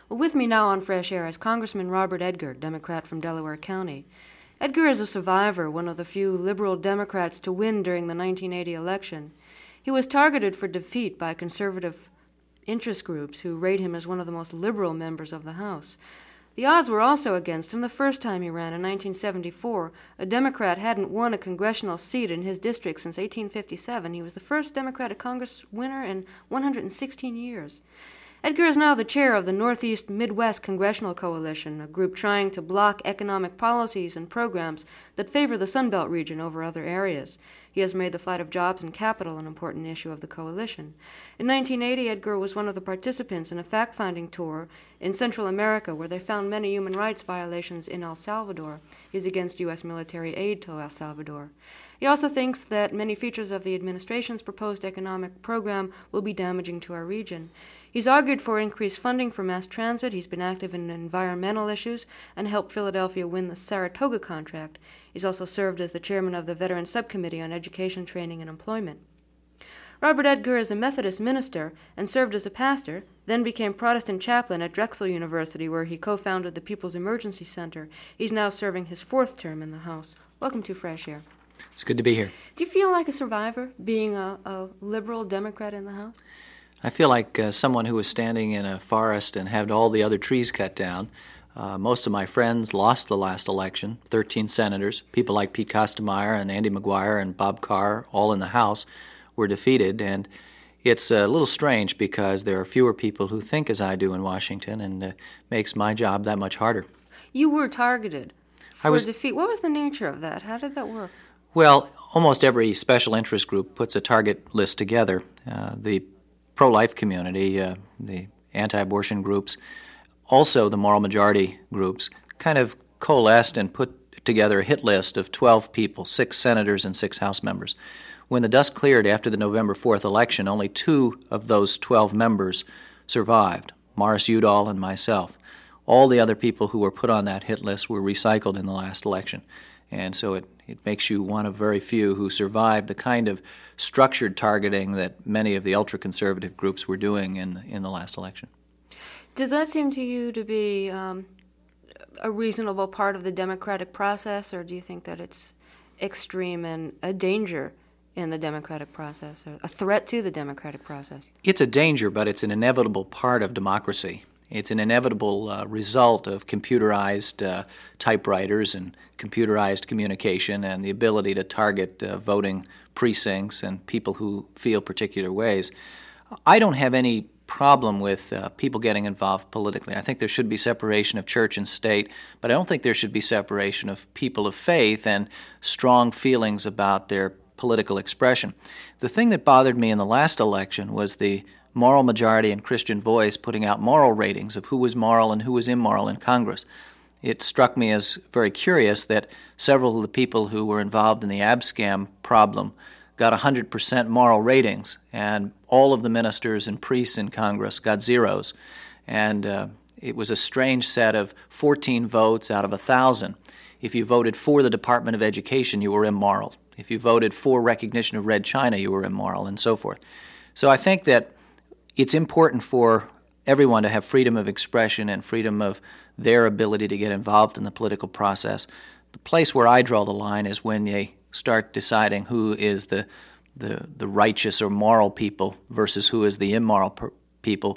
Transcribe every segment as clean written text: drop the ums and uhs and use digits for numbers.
With me now on Fresh Air is Congressman Robert Edgar, Democrat from Delaware County. Edgar is a survivor, one of the few liberal Democrats to win during the 1980 election. He was targeted for defeat by conservative interest groups who rate him as one of the most liberal members of the House. The odds were also against him the first time he ran in 1974. A Democrat hadn't won a congressional seat in his district since 1857. He was the first Democratic Congress winner in 116 years. Edgar is now the chair of the Northeast Midwest Congressional Coalition, a group trying to block economic policies and programs that favor the Sun Belt region over other areas. He has made the flight of jobs and capital an important issue of the coalition. In 1980, Edgar was one of the participants in a fact-finding tour in Central America where they found many human rights violations in El Salvador. He is against U.S. military aid to El Salvador. He also thinks that many features of the administration's proposed economic program will be damaging to our region. He's argued for increased funding for mass transit. He's been active in environmental issues and helped Philadelphia win the Saratoga contract. He's also served as the chairman of the Veterans Subcommittee on Education, Training, and Employment. Robert Edgar is a Methodist minister and served as a pastor, then became Protestant chaplain at Drexel University, where he co-founded the People's Emergency Center. He's now serving his fourth term in the House. Welcome to Fresh Air. It's good to be here. Do you feel like a survivor, being a liberal Democrat in the House? I feel like someone who was standing in a forest and had all the other trees cut down. Most of my friends lost the last election, 13 senators. People like Pete Kostemeyer and Andy McGuire and Bob Carr, all in the House, were defeated. And it's a little strange because there are fewer people who think as I do in Washington, and makes my job that much harder. You were targeted for defeat. What was the nature of that? How did that work? Well, almost every special interest group puts a target list together. The pro-life community, the anti-abortion groups, also the moral majority groups, kind of coalesced and put together a hit list of 12 people, 6 senators and 6 House members. When the dust cleared after the November 4th election, only 2 of those 12 members survived, Morris Udall and myself. All the other people who were put on that hit list were recycled in the last election. And so it makes you one of very few who survived the kind of structured targeting that many of the ultra-conservative groups were doing in the last election. Does that seem to you to be a reasonable part of the democratic process, or do you think that it's extreme and a danger in the democratic process, or a threat to the democratic process? It's a danger, but it's an inevitable part of democracy. It's an inevitable result of computerized typewriters and computerized communication and the ability to target voting precincts and people who feel particular ways. I don't have any problem with people getting involved politically. I think there should be separation of church and state, but I don't think there should be separation of people of faith and strong feelings about their political expression. The thing that bothered me in the last election was the moral majority and Christian Voice putting out moral ratings of who was moral and who was immoral in Congress. It struck me as very curious that several of the people who were involved in the Abscam problem got 100% moral ratings, and all of the ministers and priests in Congress got zeros. And it was a strange set of 14 votes out of 1,000. If you voted for the Department of Education, you were immoral. If you voted for recognition of Red China, you were immoral, and so forth. So I think that it's important for everyone to have freedom of expression and freedom of their ability to get involved in the political process. The place where I draw the line is when they start deciding who is the righteous or moral people versus who is the immoral people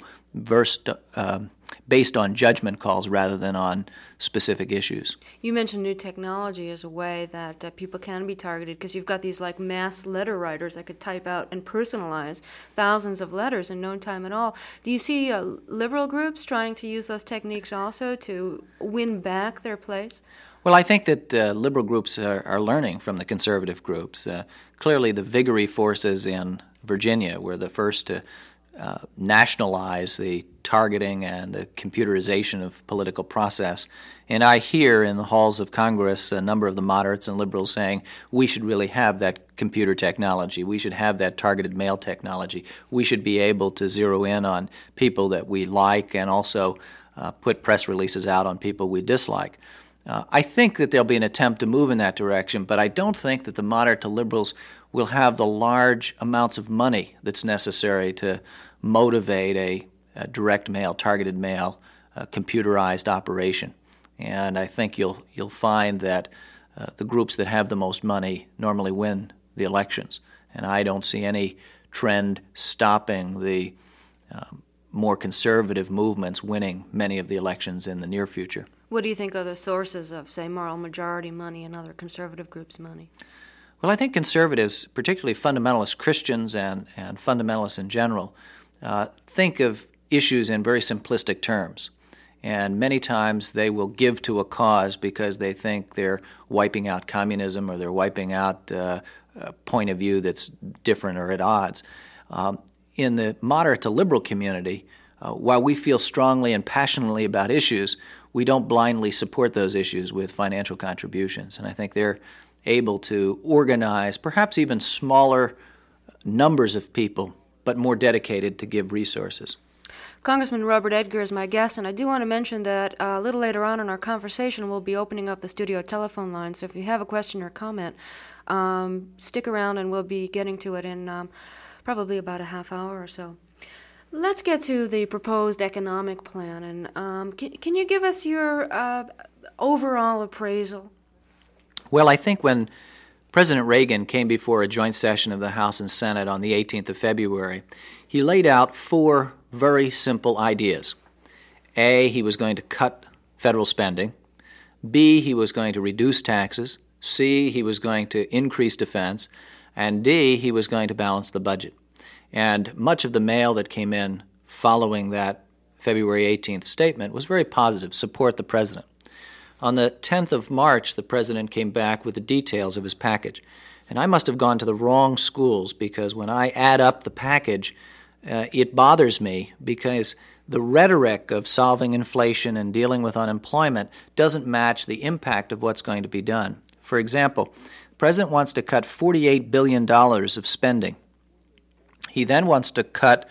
based on judgment calls rather than on specific issues. You mentioned new technology as a way that people can be targeted, because you've got these like mass letter writers that could type out and personalize thousands of letters in no time at all. Do you see liberal groups trying to use those techniques also to win back their place? Well, I think that liberal groups are learning from the conservative groups. Clearly, the Viguerie forces in Virginia were the first to nationalize the targeting and the computerization of political process. And I hear in the halls of Congress a number of the moderates and liberals saying we should really have that computer technology. We should have that targeted mail technology. We should be able to zero in on people that we like and also put press releases out on people we dislike. I think that there'll be an attempt to move in that direction, but I don't think that the moderate to liberals will have the large amounts of money that's necessary to motivate a direct mail, targeted mail computerized operation. And I think you'll find that the groups that have the most money normally win the elections. And I don't see any trend stopping the more conservative movements winning many of the elections in the near future. What do you think are the sources of, say, moral majority money and other conservative groups' money? Well, I think conservatives, particularly fundamentalist Christians and fundamentalists in general, think of issues in very simplistic terms. And many times they will give to a cause because they think they're wiping out communism or they're wiping out a point of view that's different or at odds. In the moderate to liberal community, while we feel strongly and passionately about issues, we don't blindly support those issues with financial contributions. And I think they're able to organize perhaps even smaller numbers of people, but more dedicated to give resources. Congressman Robert Edgar is my guest, and I do want to mention that a little later on in our conversation we'll be opening up the studio telephone line, so if you have a question or comment, stick around and we'll be getting to it in probably about a half hour or so. Let's get to the proposed economic plan, and can you give us your overall appraisal? Well, I think when President Reagan came before a joint session of the House and Senate on the 18th of February, he laid out 4 very simple ideas. A, he was going to cut federal spending. B, he was going to reduce taxes. C, he was going to increase defense. And D, he was going to balance the budget. And much of the mail that came in following that February 18th statement was very positive, support the president. On the 10th of March, the president came back with the details of his package. And I must have gone to the wrong schools because when I add up the package, it bothers me because the rhetoric of solving inflation and dealing with unemployment doesn't match the impact of what's going to be done. For example, the president wants to cut $48 billion of spending. He then wants to cut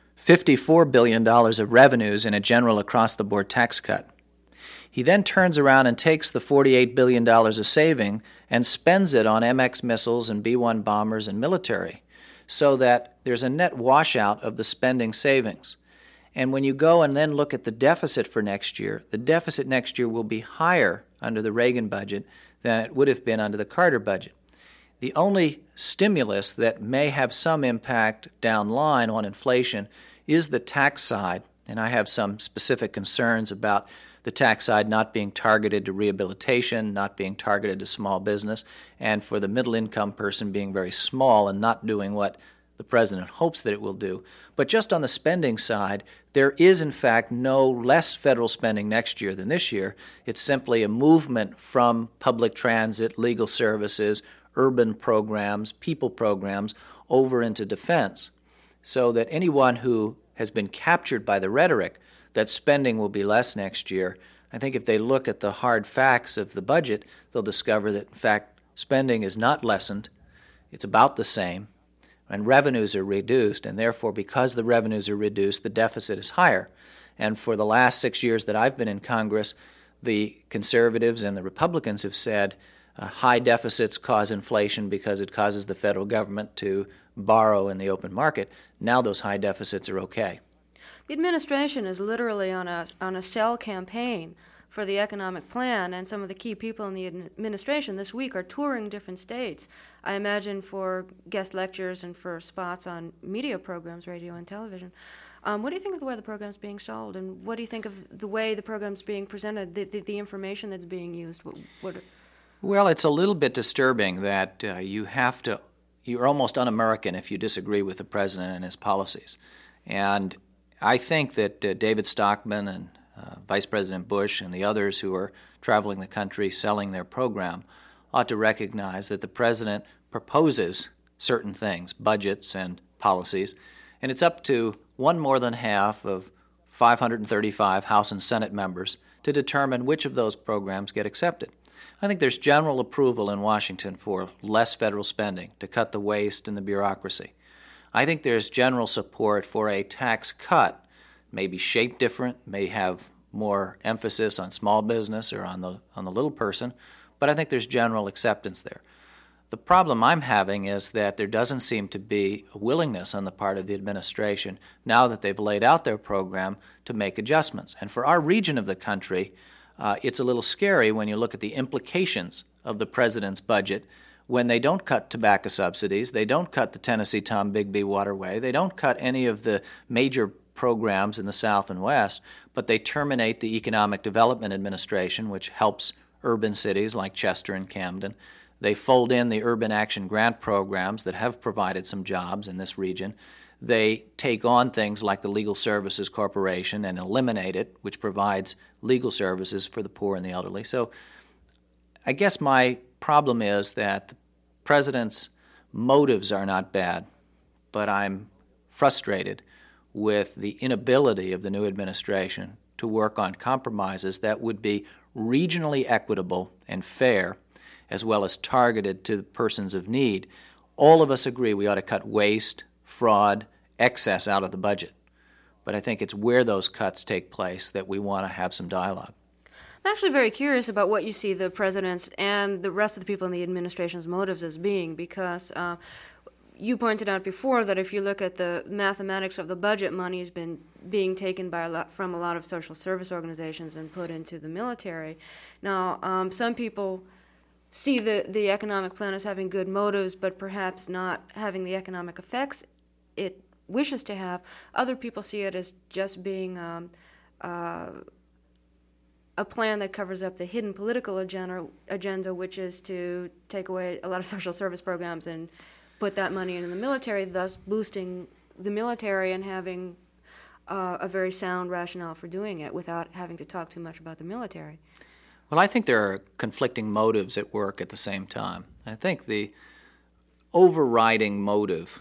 $54 billion of revenues in a general across-the-board tax cut. He then turns around and takes the $48 billion of saving and spends it on MX missiles and B-1 bombers and military, so that there's a net washout of the spending savings. And when you go and then look at the deficit for next year, the deficit next year will be higher under the Reagan budget than it would have been under the Carter budget. The only stimulus that may have some impact down line on inflation is the tax side, and I have some specific concerns about the tax side not being targeted to rehabilitation, not being targeted to small business, and for the middle-income person being very small and not doing what the president hopes that it will do. But just on the spending side, there is, in fact, no less federal spending next year than this year. It's simply a movement from public transit, legal services, urban programs, people programs, over into defense, so that anyone who has been captured by the rhetoric that spending will be less next year, I think if they look at the hard facts of the budget, they'll discover that, in fact, spending is not lessened. It's about the same, and revenues are reduced, and therefore, because the revenues are reduced, the deficit is higher. And for the last 6 years that I've been in Congress, the conservatives and the Republicans have said high deficits cause inflation because it causes the federal government to borrow in the open market. Now those high deficits are okay. The administration is literally on a sell campaign for the economic plan, and some of the key people in the administration this week are touring different states, I imagine for guest lectures and for spots on media programs, radio and television. What do you think of the way the program's being sold, and what do you think of the way the program's being presented, the information that's being used? Well, it's a little bit disturbing that you're almost un-American if you disagree with the president and his policies. And I think that David Stockman and Vice President Bush and the others who are traveling the country selling their program ought to recognize that the president proposes certain things, budgets and policies, and it's up to one more than half of 535 House and Senate members to determine which of those programs get accepted. I think there's general approval in Washington for less federal spending to cut the waste and the bureaucracy. I think there's general support for a tax cut, maybe shaped different, may have more emphasis on small business or on the little person, but I think there's general acceptance there. The problem I'm having is that there doesn't seem to be a willingness on the part of the administration, now that they've laid out their program, to make adjustments. And for our region of the country, it's a little scary when you look at the implications of the president's budget when they don't cut tobacco subsidies, they don't cut the Tennessee Tom-Bigby Waterway, they don't cut any of the major programs in the South and West, but they terminate the Economic Development Administration, which helps urban cities like Chester and Camden. They fold in the Urban Action Grant programs that have provided some jobs in this region. They take on things like the Legal Services Corporation and eliminate it, which provides legal services for the poor and the elderly. So I guess my problem is that the president's motives are not bad, but I'm frustrated with the inability of the new administration to work on compromises that would be regionally equitable and fair, as well as targeted to the persons of need. All of us agree we ought to cut waste, fraud, excess out of the budget. But I think it's where those cuts take place that we want to have some dialogue. I'm actually very curious about what you see the president's and the rest of the people in the administration's motives as being, because you pointed out before that if you look at the mathematics of the budget, money has been being taken from a lot of social service organizations and put into the military. Now, some people see the economic plan as having good motives, but perhaps not having the economic effects it wishes to have. Other people see it as just being a plan that covers up the hidden political agenda, which is to take away a lot of social service programs and put that money into the military, thus boosting the military and having a very sound rationale for doing it without having to talk too much about the military. Well, I think there are conflicting motives at work at the same time. I think the overriding motive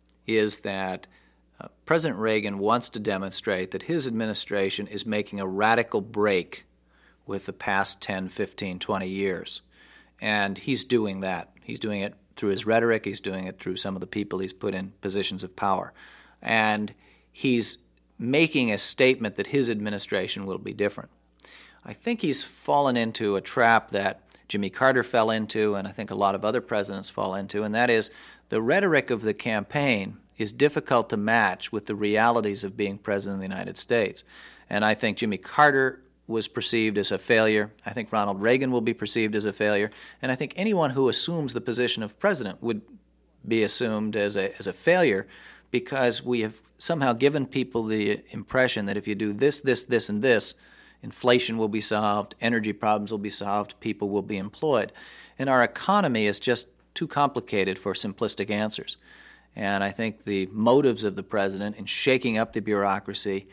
is that President Reagan wants to demonstrate that his administration is making a radical break with the past 10, 15, 20 years. And he's doing that. He's doing it through his rhetoric. He's doing it through some of the people he's put in positions of power. And he's making a statement that his administration will be different. I think he's fallen into a trap that Jimmy Carter fell into, and I think a lot of other presidents fall into, and that is the rhetoric of the campaign is difficult to match with the realities of being president of the United States. And I think Jimmy Carter was perceived as a failure. I think Ronald Reagan will be perceived as a failure. And I think anyone who assumes the position of president would be assumed as a failure, because we have somehow given people the impression that if you do this, this, this, and this, inflation will be solved, energy problems will be solved, people will be employed. And our economy is just too complicated for simplistic answers. And I think the motives of the president in shaking up the bureaucracy,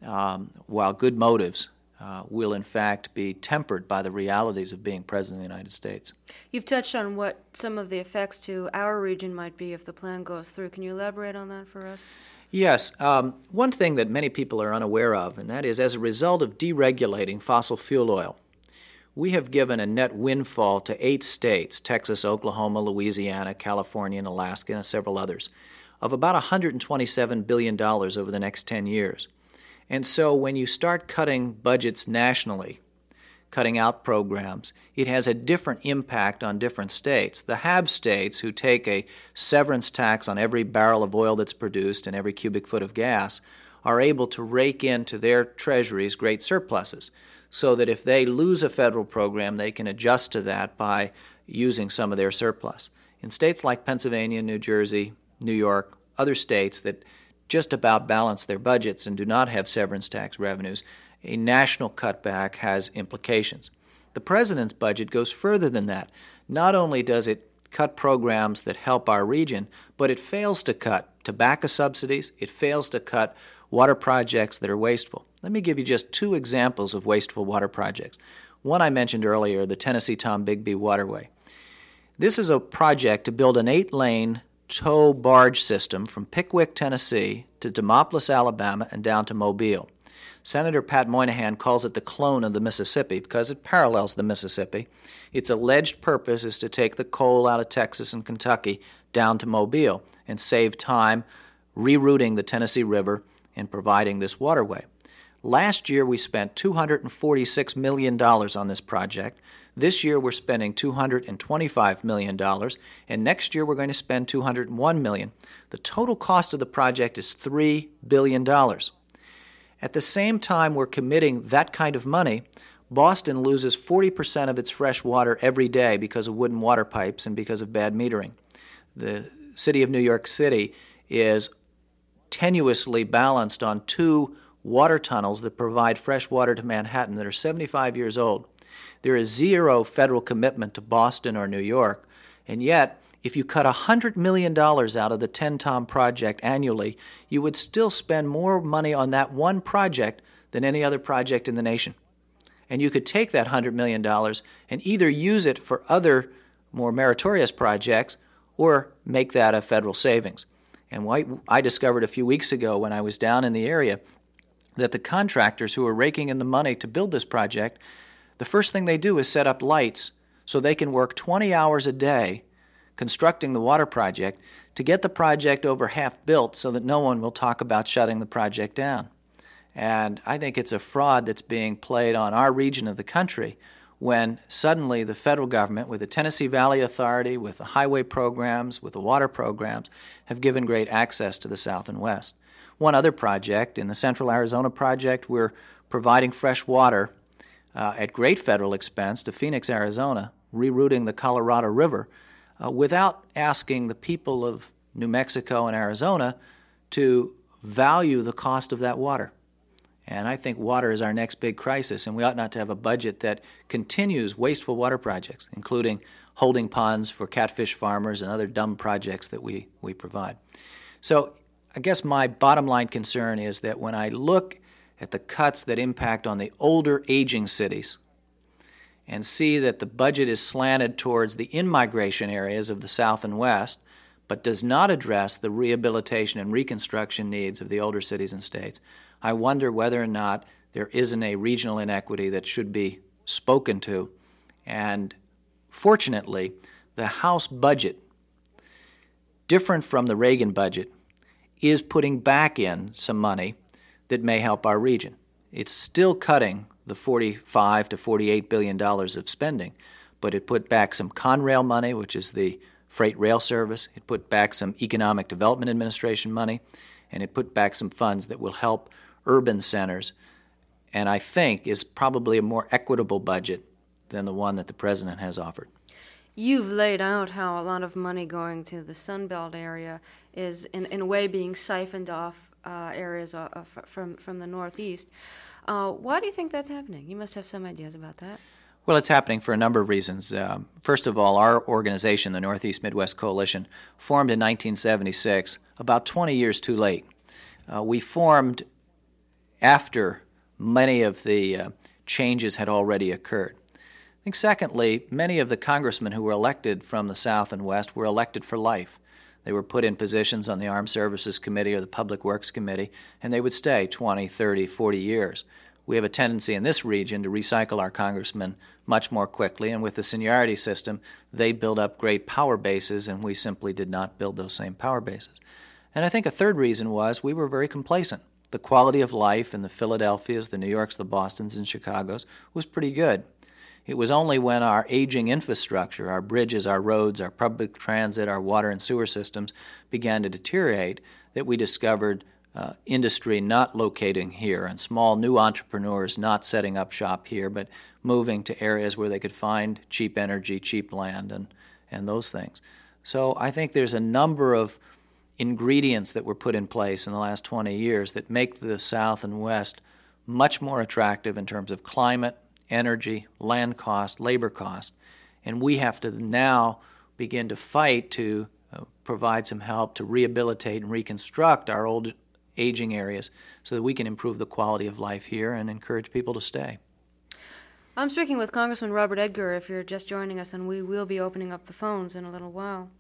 while good motives, will in fact be tempered by the realities of being president of the United States. You've touched on what some of the effects to our region might be if the plan goes through. Can you elaborate on that for us? Yes. One thing that many people are unaware of, and that is as a result of deregulating fossil fuel oil, we have given a net windfall to 8 states, Texas, Oklahoma, Louisiana, California, and Alaska, and several others, of about $127 billion over the next 10 years. And so when you start cutting budgets nationally, cutting out programs, it has a different impact on different states. The have states, who take a severance tax on every barrel of oil that's produced and every cubic foot of gas, are able to rake into their treasuries great surpluses, so that if they lose a federal program, they can adjust to that by using some of their surplus. In states like Pennsylvania, New Jersey, New York, other states that just about balance their budgets and do not have severance tax revenues, a national cutback has implications. The president's budget goes further than that. Not only does it cut programs that help our region, but it fails to cut tobacco subsidies, it fails to cut water projects that are wasteful. Let me give you just 2 examples of wasteful water projects. One I mentioned earlier, the Tennessee Tom-Bigby Waterway. This is a project to build an 8-lane tow barge system from Pickwick, Tennessee to Demopolis, Alabama, and down to Mobile. Senator Pat Moynihan calls it the clone of the Mississippi because it parallels the Mississippi. Its alleged purpose is to take the coal out of Texas and Kentucky down to Mobile and save time rerouting the Tennessee River and providing this waterway. Last year we spent $246 million on this project. This year we're spending $225 million, and next year we're going to spend $201 million. The total cost of the project is $3 billion. At the same time we're committing that kind of money, Boston loses 40% of its fresh water every day because of wooden water pipes and because of bad metering. The city of New York City is tenuously balanced on 2 water tunnels that provide fresh water to Manhattan that are 75 years old. There is zero federal commitment to Boston or New York, and yet if you cut $100 million out of the 10-Tom project annually, you would still spend more money on that one project than any other project in the nation. And you could take that $100 million and either use it for other more meritorious projects or make that a federal savings. And what I discovered a few weeks ago when I was down in the area that the contractors who are raking in the money to build this project, the first thing they do is set up lights so they can work 20 hours a day constructing the water project to get the project over half built so that no one will talk about shutting the project down. And I think it's a fraud that's being played on our region of the country when suddenly the federal government, with the Tennessee Valley Authority, with the highway programs, with the water programs, have given great access to the South and West. One other project, in the Central Arizona project, we're providing fresh water at great federal expense to Phoenix, Arizona, rerouting the Colorado River without asking the people of New Mexico and Arizona to value the cost of that water. And I think water is our next big crisis, and we ought not to have a budget that continues wasteful water projects, including holding ponds for catfish farmers and other dumb projects that we provide. So I guess my bottom line concern is that when I look at the cuts that impact on the older, aging cities and see that the budget is slanted towards the in-migration areas of the South and West, but does not address the rehabilitation and reconstruction needs of the older cities and states, I wonder whether or not there isn't a regional inequity that should be spoken to. And fortunately, the House budget, different from the Reagan budget, is putting back in some money that may help our region. It's still cutting the $45 to $48 billion of spending, but it put back some Conrail money, which is the freight rail service. It put back some Economic Development Administration money, and it put back some funds that will help urban centers, and I think is probably a more equitable budget than the one that the president has offered. You've laid out how a lot of money going to the Sunbelt area is, in a way, being siphoned off areas from the Northeast. Why do you think that's happening? You must have some ideas about that. Well, it's happening for a number of reasons. First of all, our organization, the Northeast Midwest Coalition, formed in 1976, about 20 years too late. We formed after many of the changes had already occurred. I think secondly, many of the congressmen who were elected from the South and West were elected for life. They were put in positions on the Armed Services Committee or the Public Works Committee, and they would stay 20, 30, 40 years. We have a tendency in this region to recycle our congressmen much more quickly, and with the seniority system, they build up great power bases, and we simply did not build those same power bases. And I think a third reason was we were very complacent. The quality of life in the Philadelphias, the New Yorks, the Bostons, and Chicagos was pretty good. It was only when our aging infrastructure, our bridges, our roads, our public transit, our water and sewer systems began to deteriorate that we discovered industry not locating here and small new entrepreneurs not setting up shop here but moving to areas where they could find cheap energy, cheap land, and those things. So I think there's a number of ingredients that were put in place in the last 20 years that make the South and West much more attractive in terms of climate, energy, land cost, labor cost, and we have to now begin to fight to provide some help to rehabilitate and reconstruct our old aging areas so that we can improve the quality of life here and encourage people to stay. I'm speaking with Congressman Robert Edgar, if you're just joining us, and we will be opening up the phones in a little while.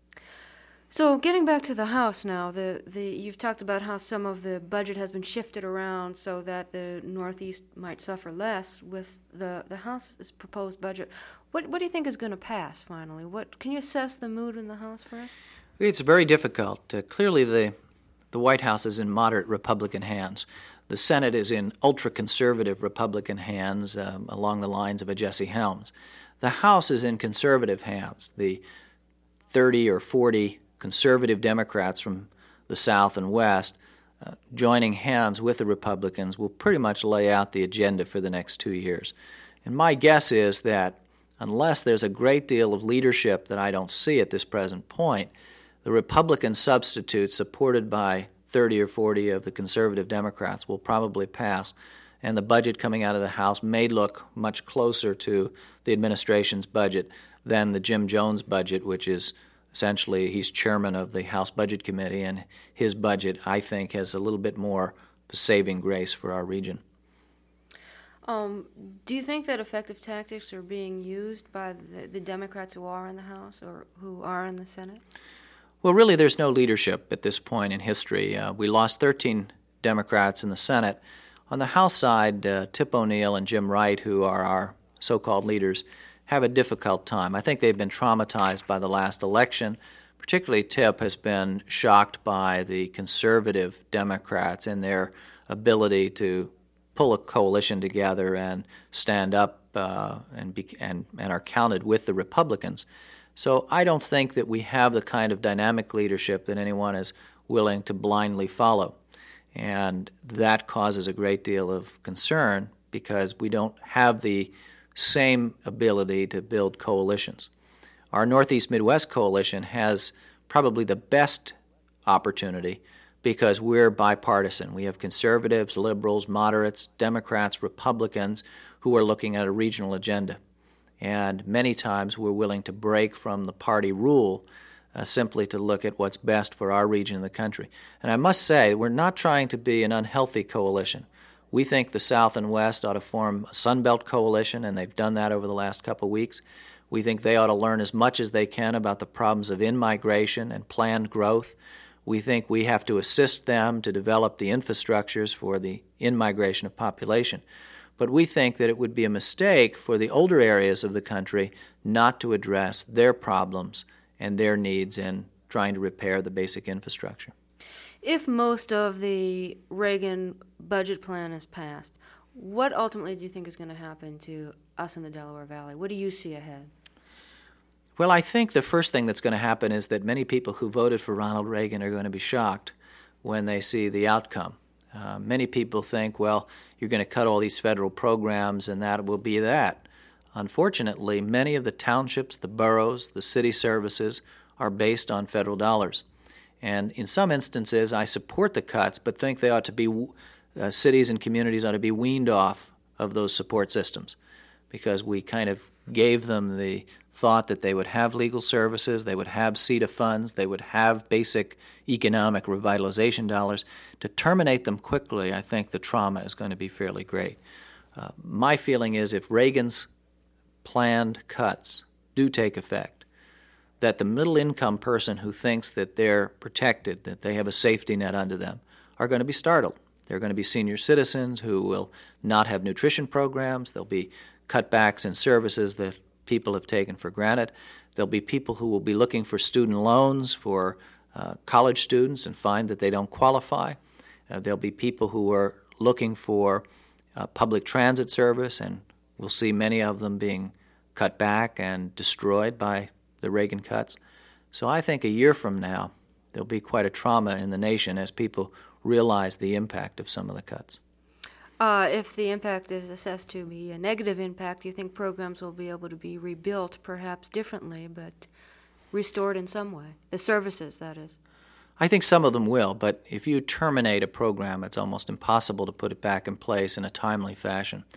So getting back to the House now, you've talked about how some of the budget has been shifted around so that the Northeast might suffer less with the House's proposed budget. What do you think is going to pass finally? Can you assess the mood in the House for us? It's very difficult. Clearly the White House is in moderate Republican hands. The Senate is in ultra-conservative Republican hands along the lines of a Jesse Helms. The House is in conservative hands. The 30 or 40 conservative Democrats from the South and West joining hands with the Republicans will pretty much lay out the agenda for the next 2 years. And my guess is that unless there's a great deal of leadership that I don't see at this present point, the Republican substitute supported by 30 or 40 of the conservative Democrats will probably pass, and the budget coming out of the House may look much closer to the administration's budget than the Jim Jones budget, which is essentially, he's chairman of the House Budget Committee, and his budget, I think, has a little bit more saving grace for our region. Do you think that effective tactics are being used by the Democrats who are in the House or who are in the Senate? Well, really, there's no leadership at this point in history. We lost 13 Democrats in the Senate. On the House side, Tip O'Neill and Jim Wright, who are our so-called leaders, have a difficult time. I think they've been traumatized by the last election. Particularly Tip has been shocked by the conservative Democrats and their ability to pull a coalition together and stand up and are counted with the Republicans. So I don't think that we have the kind of dynamic leadership that anyone is willing to blindly follow. And that causes a great deal of concern because we don't have the same ability to build coalitions. Our Northeast Midwest Coalition has probably the best opportunity because we're bipartisan. We have conservatives, liberals, moderates, Democrats, Republicans who are looking at a regional agenda. And many times we're willing to break from the party rule simply to look at what's best for our region of the country. And I must say, we're not trying to be an unhealthy coalition. We think the South and West ought to form a Sunbelt coalition, and they've done that over the last couple of weeks. We think they ought to learn as much as they can about the problems of in-migration and planned growth. We think we have to assist them to develop the infrastructures for the in-migration of population. But we think that it would be a mistake for the older areas of the country not to address their problems and their needs in trying to repair the basic infrastructure. If most of the Reagan budget plan is passed, what ultimately do you think is going to happen to us in the Delaware Valley? What do you see ahead? Well, I think the first thing that's going to happen is that many people who voted for Ronald Reagan are going to be shocked when they see the outcome. Many people think, well, you're going to cut all these federal programs and that will be that. Unfortunately, many of the townships, the boroughs, the city services are based on federal dollars. And in some instances, I support the cuts, but think they ought to be, cities and communities ought to be weaned off of those support systems because we kind of gave them the thought that they would have legal services, they would have CETA funds, they would have basic economic revitalization dollars. To terminate them quickly, I think the trauma is going to be fairly great. My feeling is if Reagan's planned cuts do take effect, that the middle-income person who thinks that they're protected, that they have a safety net under them, are going to be startled. There are going to be senior citizens who will not have nutrition programs. There'll be cutbacks in services that people have taken for granted. There'll be people who will be looking for student loans for college students and find that they don't qualify. There'll be people who are looking for public transit service, and we'll see many of them being cut back and destroyed by the Reagan cuts. So I think a year from now, there'll be quite a trauma in the nation as people realize the impact of some of the cuts. If the impact is assessed to be a negative impact, do you think programs will be able to be rebuilt, perhaps differently, but restored in some way? The services, that is. I think some of them will, but if you terminate a program, it's almost impossible to put it back in place in a timely fashion.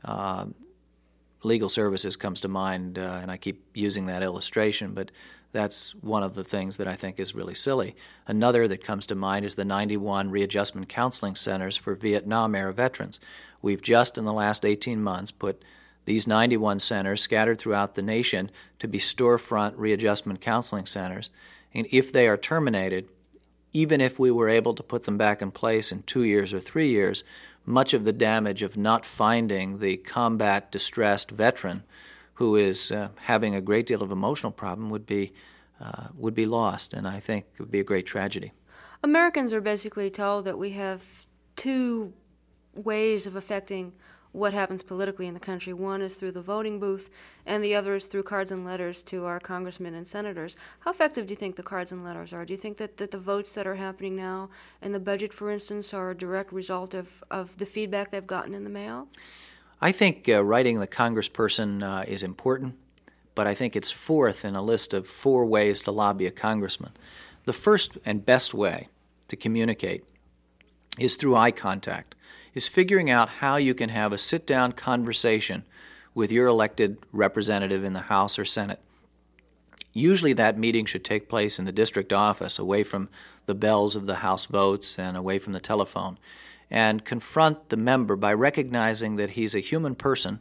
Legal services comes to mind, and I keep using that illustration, but that's one of the things that I think is really silly. Another that comes to mind is the 91 readjustment counseling centers for Vietnam-era veterans. We've just in the last 18 months put these 91 centers scattered throughout the nation to be storefront readjustment counseling centers. And if they are terminated, even if we were able to put them back in place in 2 years or 3 years, much of the damage of not finding the combat distressed veteran who is having a great deal of emotional problem would be lost, and I think it would be a great tragedy. Americans are basically told that we have two ways of affecting what happens politically in the country. One is through the voting booth, and the other is through cards and letters to our congressmen and senators. How effective do you think the cards and letters are? Do you think that the votes that are happening now in the budget, for instance, are a direct result of the feedback they've gotten in the mail? I think writing the congressperson is important, but I think it's fourth in a list of 4 ways to lobby a congressman. The first and best way to communicate is through eye contact, is figuring out how you can have a sit-down conversation with your elected representative in the House or Senate. Usually that meeting should take place in the district office, away from the bells of the House votes and away from the telephone, and confront the member by recognizing that he's a human person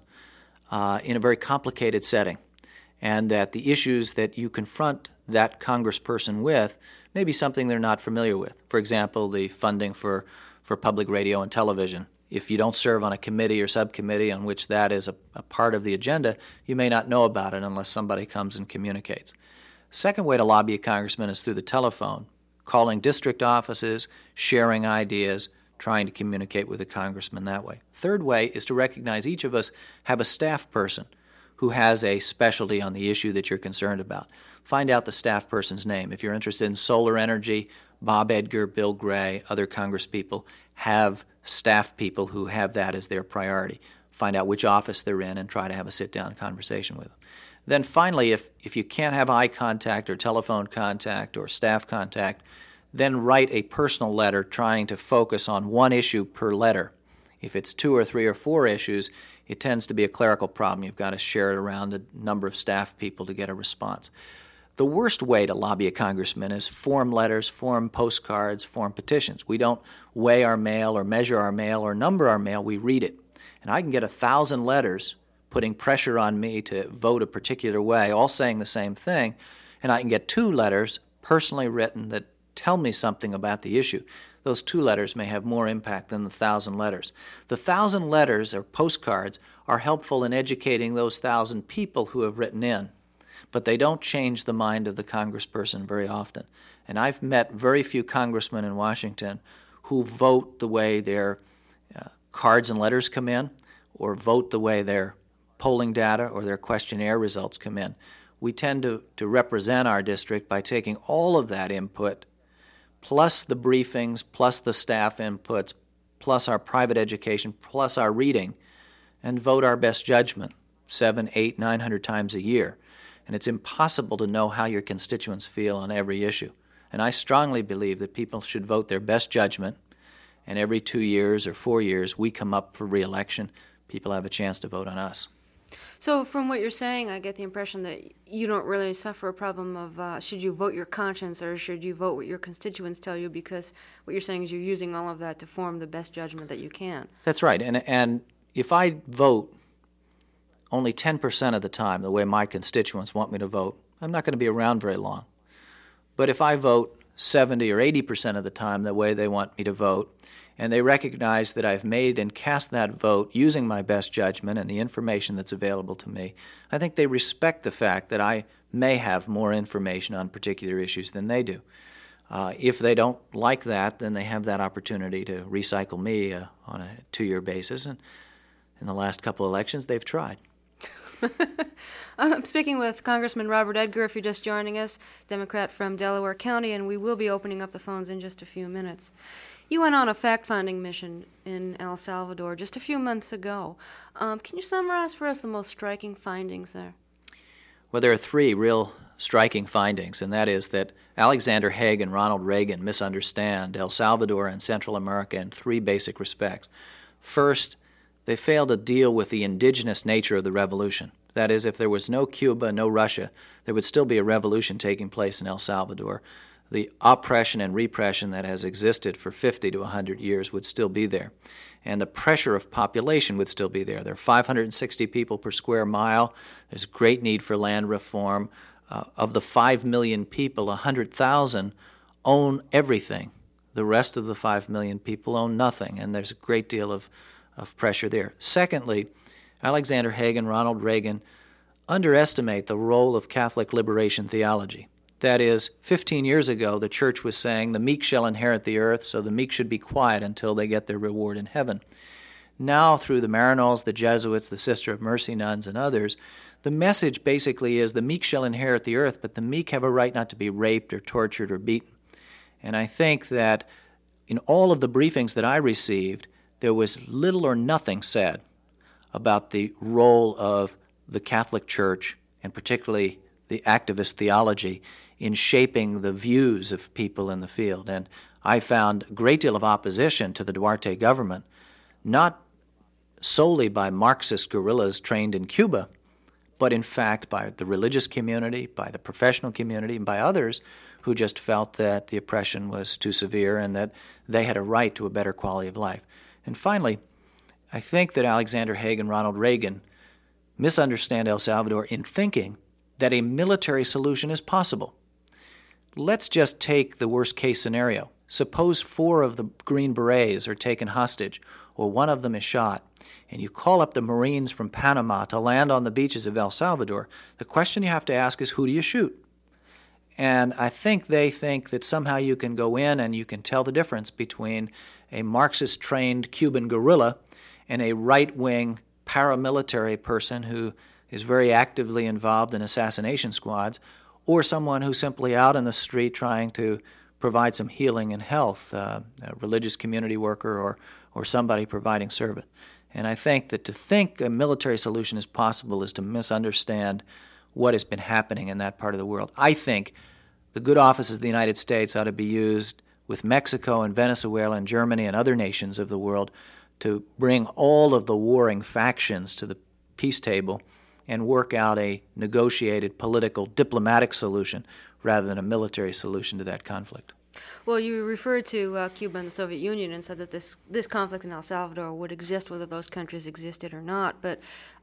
in a very complicated setting, and that the issues that you confront that congressperson with may be something they're not familiar with. For example, the funding for public radio and television. If you don't serve on a committee or subcommittee on which that is a part of the agenda, you may not know about it unless somebody comes and communicates. Second way to lobby a congressman is through the telephone, calling district offices, sharing ideas, trying to communicate with a congressman that way. Third way is to recognize each of us have a staff person who has a specialty on the issue that you're concerned about. Find out the staff person's name. If you're interested in solar energy, Bob Edgar, Bill Gray, other congresspeople have staff people who have that as their priority. Find out which office they're in and try to have a sit-down conversation with them. Then finally, if you can't have eye contact or telephone contact or staff contact, then write a personal letter trying to focus on one issue per letter. If it's 2 or 3 or 4 issues, it tends to be a clerical problem. You've got to share it around a number of staff people to get a response. The worst way to lobby a congressman is form letters, form postcards, form petitions. We don't weigh our mail or measure our mail or number our mail. We read it. And I can get 1,000 letters putting pressure on me to vote a particular way, all saying the same thing, and I can get 2 letters personally written that tell me something about the issue. Those 2 letters may have more impact than the 1,000 letters. The 1,000 letters or postcards are helpful in educating those 1,000 people who have written in, but they don't change the mind of the congressperson very often. And I've met very few congressmen in Washington who vote the way their cards and letters come in, or vote the way their polling data or their questionnaire results come in. We tend to represent our district by taking all of that input, plus the briefings, plus the staff inputs, plus our private education, plus our reading, and vote our best judgment 700, 800, 900 times a year. And it's impossible to know how your constituents feel on every issue. And I strongly believe that people should vote their best judgment, and every 2 years or 4 years we come up for re-election, people have a chance to vote on us. So from what you're saying, I get the impression that you don't really suffer a problem of should you vote your conscience or should you vote what your constituents tell you, because what you're saying is you're using all of that to form the best judgment that you can. That's right. And if I vote only 10% of the time the way my constituents want me to vote, I'm not going to be around very long. But if I vote 70 or 80% of the time the way they want me to vote, and they recognize that I've made and cast that vote using my best judgment and the information that's available to me, I think they respect the fact that I may have more information on particular issues than they do. If they don't like that, then they have that opportunity to recycle me on a 2-year basis, and in the last couple of elections, they've tried. I'm speaking with Congressman Robert Edgar, if you're just joining us, Democrat from Delaware County, and we will be opening up the phones in just a few minutes. You went on a fact-finding mission in El Salvador just a few months ago. Can you summarize for us the most striking findings there? Well, there are 3 real striking findings, and that is that Alexander Haig and Ronald Reagan misunderstand El Salvador and Central America in 3 basic respects. First, they failed to deal with the indigenous nature of the revolution. That is, if there was no Cuba, no Russia, there would still be a revolution taking place in El Salvador. The oppression and repression that has existed for 50 to 100 years would still be there. And the pressure of population would still be there. There are 560 people per square mile. There's great need for land reform. Of the 5 million people, 100,000 own everything. The rest of the 5 million people own nothing, and there's a great deal of pressure there. Secondly, Alexander Haig and Ronald Reagan underestimate the role of Catholic liberation theology. That is, 15 years ago, the church was saying the meek shall inherit the earth, so the meek should be quiet until they get their reward in heaven. now through the Maryknols, the Jesuits, the Sister of Mercy nuns, and others, the message basically is the meek shall inherit the earth, but the meek have a right not to be raped or tortured or beaten. And I think that in all of the briefings that I received, there was little or nothing said about the role of the Catholic Church, and particularly the activist theology, in shaping the views of people in the field. And I found a great deal of opposition to the Duarte government, not solely by Marxist guerrillas trained in Cuba, but in fact by the religious community, by the professional community, and by others who just felt that the oppression was too severe and that they had a right to a better quality of life. And finally, I think that Alexander Haig and Ronald Reagan misunderstand El Salvador in thinking that a military solution is possible. Let's just take the worst case scenario. Suppose 4 of the Green Berets are taken hostage, or one of them is shot, and you call up the Marines from Panama to land on the beaches of El Salvador. The question you have to ask is, who do you shoot? And I think they think that somehow you can go in and you can tell the difference between a Marxist-trained Cuban guerrilla and a right-wing paramilitary person who is very actively involved in assassination squads, or someone who's simply out in the street trying to provide some healing and health, a religious community worker or somebody providing service. And I think that to think a military solution is possible is to misunderstand what has been happening in that part of the world. I think the good offices of the United States ought to be used with Mexico and Venezuela and Germany and other nations of the world to bring all of the warring factions to the peace table and work out a negotiated political diplomatic solution rather than a military solution to that conflict. Well, you referred to Cuba and the Soviet Union and said that this conflict in El Salvador would exist whether those countries existed or not, but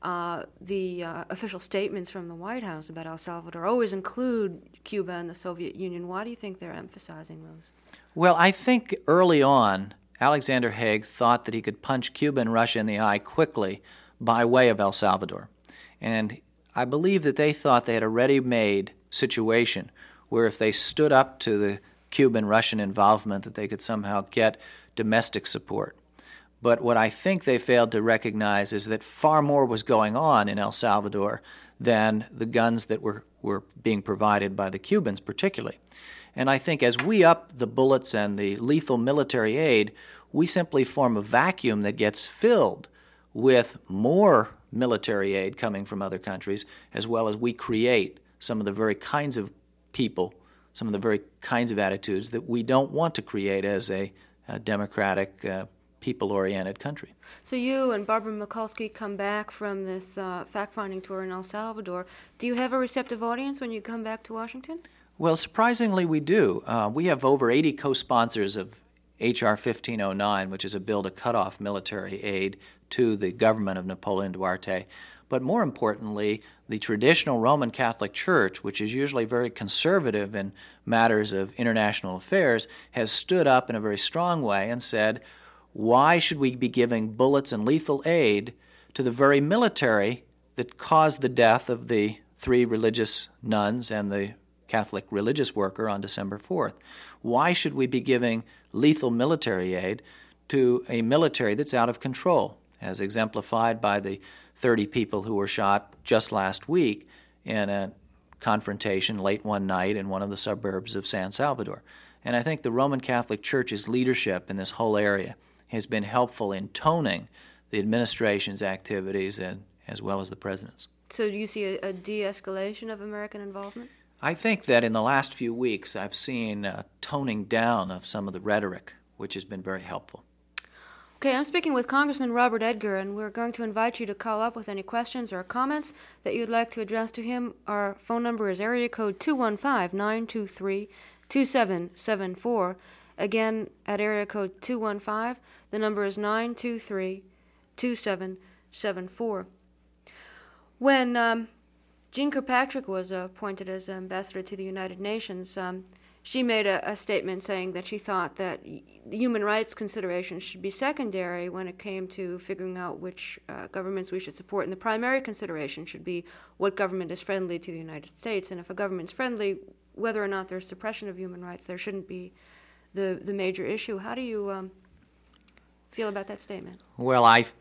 the official statements from the White House about El Salvador always include Cuba and the Soviet Union. Why do you think they're emphasizing those? Well, I think early on, Alexander Haig thought that he could punch Cuba and Russia in the eye quickly by way of El Salvador. And I believe that they thought they had a ready-made situation where if they stood up to the Cuban-Russian involvement that they could somehow get domestic support. But what I think they failed to recognize is that far more was going on in El Salvador than the guns that were being provided by the Cubans particularly. And I think as we up the bullets and the lethal military aid, we simply form a vacuum that gets filled with more military aid coming from other countries, as well as we create some of the very kinds of people, some of the very kinds of attitudes that we don't want to create as a democratic, people-oriented country. So you and Barbara Mikulski come back from this fact-finding tour in El Salvador. Do you have a receptive audience when you come back to Washington? Well, surprisingly, we do. We have over 80 co-sponsors of H.R. 1509, which is a bill to cut off military aid to the government of Napoleon Duarte. But more importantly, the traditional Roman Catholic Church, which is usually very conservative in matters of international affairs, has stood up in a very strong way and said, why should we be giving bullets and lethal aid to the very military that caused the death of the 3 religious nuns and the Catholic religious worker on December 4th? Why should we be giving lethal military aid to a military that's out of control, as exemplified by the 30 people who were shot just last week in a confrontation late one night in one of the suburbs of San Salvador? And I think the Roman Catholic Church's leadership in this whole area has been helpful in toning the administration's activities as well as the president's. So do you see a de-escalation of American involvement? I think that in the last few weeks I've seen a toning down of some of the rhetoric, which has been very helpful. Okay, I'm speaking with Congressman Robert Edgar, and we're going to invite you to call up with any questions or comments that you'd like to address to him. Our phone number is area code 215-923-2774. Again, at area code 215, the number is 923-2774. When Jeane Kirkpatrick was appointed as ambassador to the United Nations, she made a statement saying that she thought that the human rights considerations should be secondary when it came to figuring out which governments we should support, and the primary consideration should be what government is friendly to the United States. And if a government's friendly, whether or not there's suppression of human rights, there shouldn't be the major issue. How do you feel about that statement? Well, I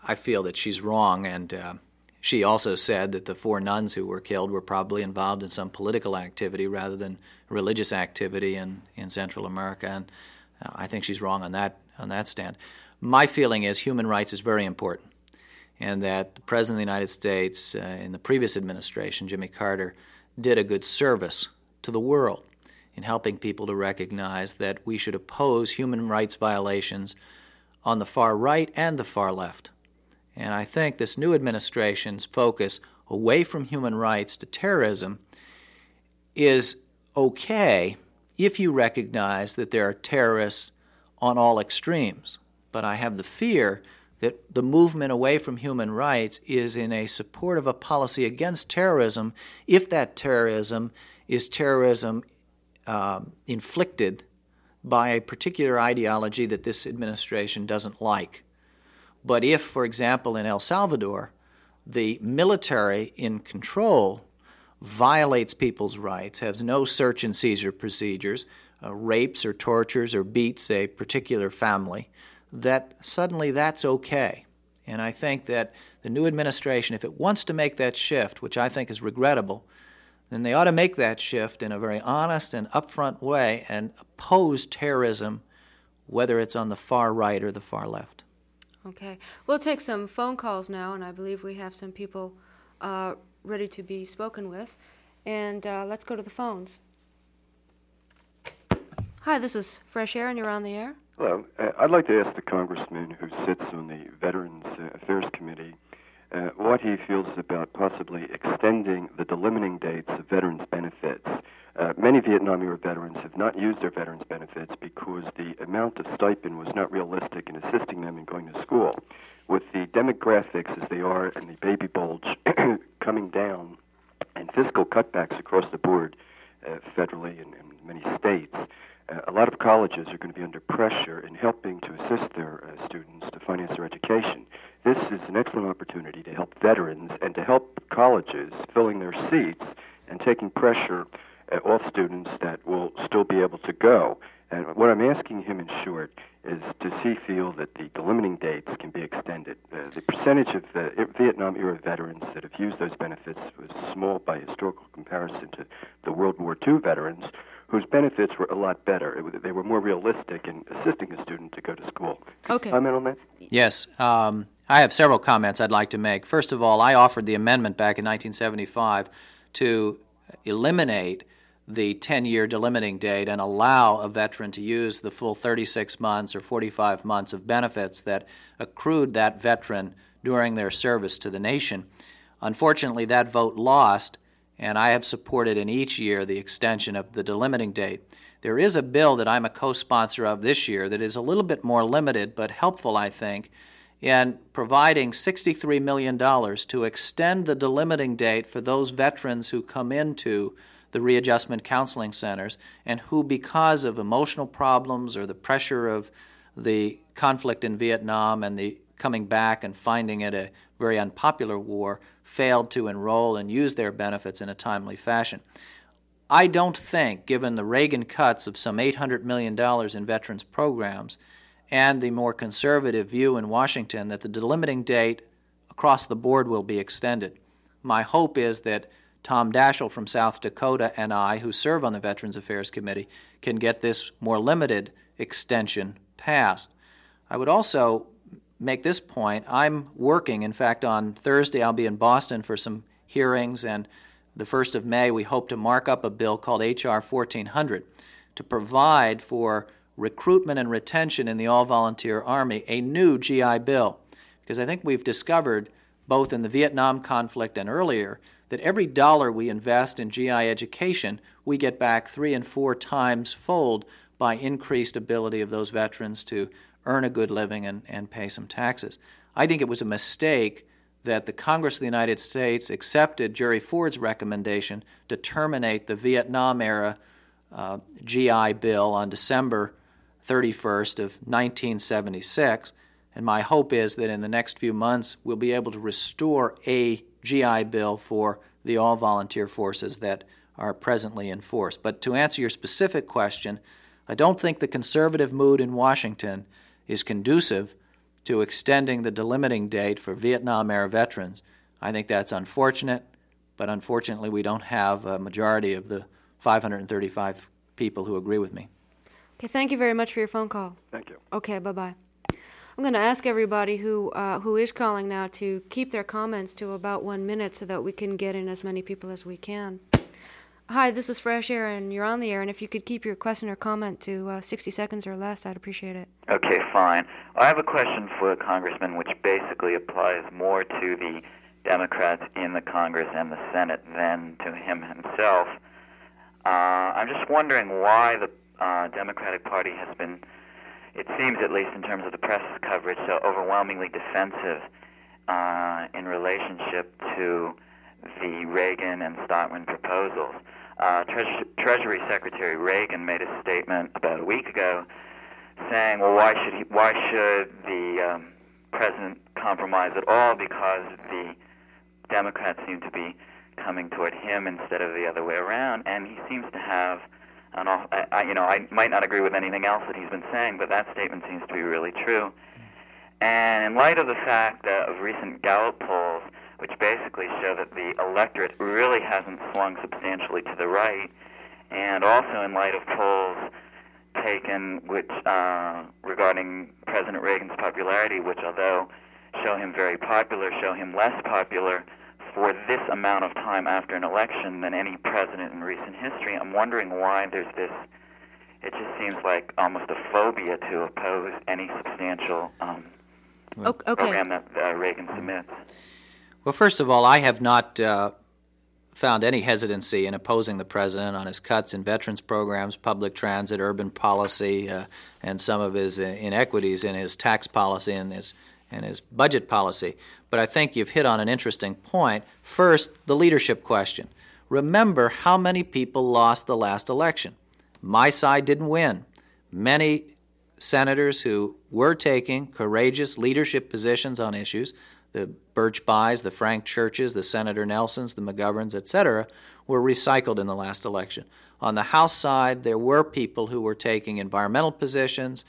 I feel that she's wrong, and she also said that the 4 nuns who were killed were probably involved in some political activity rather than religious activity in Central America, and I think she's wrong on that stand. My feeling is human rights is very important, and that the President of the United States in the previous administration, Jimmy Carter, did a good service to the world in helping people to recognize that we should oppose human rights violations on the far right and the far left. And I think this new administration's focus away from human rights to terrorism is okay if you recognize that there are terrorists on all extremes. But I have the fear that the movement away from human rights is in a support of a policy against terrorism if that terrorism is terrorism inflicted by a particular ideology that this administration doesn't like. But if, for example, in El Salvador, the military in control violates people's rights, has no search and seizure procedures, rapes or tortures or beats a particular family, that suddenly that's okay. And I think that the new administration, if it wants to make that shift, which I think is regrettable, then they ought to make that shift in a very honest and upfront way and oppose terrorism, whether it's on the far right or the far left. Okay. We'll take some phone calls now, and I believe we have some people ready to be spoken with. And let's go to the phones. Hi, this is Fresh Air, and you're on the air. Hello. I'd like to ask the congressman who sits on the Veterans Affairs Committee what he feels about possibly extending the delimiting dates of veterans' benefits. Many Vietnam-era veterans have not used their veterans' benefits because the amount of stipend was not realistic in assisting them in going to school. With the demographics as they are and the baby bulge coming down and fiscal cutbacks across the board federally and in many states, a lot of colleges are going to be under pressure in helping to assist their students to finance their education. This is an excellent opportunity to help veterans and to help colleges filling their seats and taking pressure off students that will still be able to go. And what I'm asking him in short is, does he feel that the delimiting dates can be extended? The percentage of Vietnam-era veterans that have used those benefits was small by historical comparison to the World War II veterans, whose benefits were a lot better. They were more realistic in assisting a student to go to school. Okay. Comment on that? Yes. I have several comments I'd like to make. First of all, I offered the amendment back in 1975 to eliminate the 10-year delimiting date and allow a veteran to use the full 36 months or 45 months of benefits that accrued that veteran during their service to the nation. Unfortunately, that vote lost, and I have supported in each year the extension of the delimiting date. There is a bill that I'm a co-sponsor of this year that is a little bit more limited but helpful, I think, in providing $63 million to extend the delimiting date for those veterans who come into the readjustment counseling centers and who, because of emotional problems or the pressure of the conflict in Vietnam and the coming back and finding it a very unpopular war, failed to enroll and use their benefits in a timely fashion. I don't think, given the Reagan cuts of some $800 million in veterans programs and the more conservative view in Washington, that the delimiting date across the board will be extended. My hope is that Tom Daschle from South Dakota and I, who serve on the Veterans Affairs Committee, can get this more limited extension passed. I would also make this point. I'm working, in fact, on Thursday I'll be in Boston for some hearings, and the 1st of May we hope to mark up a bill called H.R. 1400 to provide for recruitment and retention in the all-volunteer Army, a new GI Bill. Because I think we've discovered, both in the Vietnam conflict and earlier, that every dollar we invest in GI education, we get back 3 and 4 times fold by increased ability of those veterans to earn a good living and pay some taxes. I think it was a mistake that the Congress of the United States accepted Jerry Ford's recommendation to terminate the Vietnam-era GI Bill on December 31st of 1976, and my hope is that in the next few months we'll be able to restore a GI Bill for the all-volunteer forces that are presently in force. But to answer your specific question, I don't think the conservative mood in Washington is conducive to extending the delimiting date for Vietnam-era veterans. I think that's unfortunate, but unfortunately we don't have a majority of the 535 people who agree with me. Okay, thank you very much for your phone call. Thank you. Okay, bye-bye. I'm going to ask everybody who is calling now to keep their comments to about 1 minute so that we can get in as many people as we can. Hi, this is Fresh Air, and you're on the air, and if you could keep your question or comment to 60 seconds or less, I'd appreciate it. Okay, fine. I have a question for the Congressman, which basically applies more to the Democrats in the Congress and the Senate than to him himself. I'm just wondering why the Democratic Party has been, it seems at least in terms of the press coverage, so overwhelmingly defensive in relationship to the Reagan and Stotman proposals. Treasury Secretary Reagan made a statement about a week ago saying, well, why should the president compromise at all, because the Democrats seem to be coming toward him instead of the other way around, and he seems to have I might not agree with anything else that he's been saying, but that statement seems to be really true. And in light of the fact of recent Gallup polls, which basically show that the electorate really hasn't swung substantially to the right, and also in light of polls taken which regarding President Reagan's popularity, which although show him very popular, show him less popular for this amount of time after an election than any president in recent history. I'm wondering why there's this, it just seems like almost a phobia to oppose any substantial program that Reagan submits. Well, first of all, I have not found any hesitancy in opposing the president on his cuts in veterans programs, public transit, urban policy, and some of his inequities in his tax policy and his budget policy. But I think you've hit on an interesting point. First, the leadership question. Remember how many people lost the last election. My side didn't win. Many senators who were taking courageous leadership positions on issues, the Birch Bayhs, the Frank Churches, the Senator Nelsons, the McGoverns, etc., were recycled in the last election. On the House side, there were people who were taking environmental positions,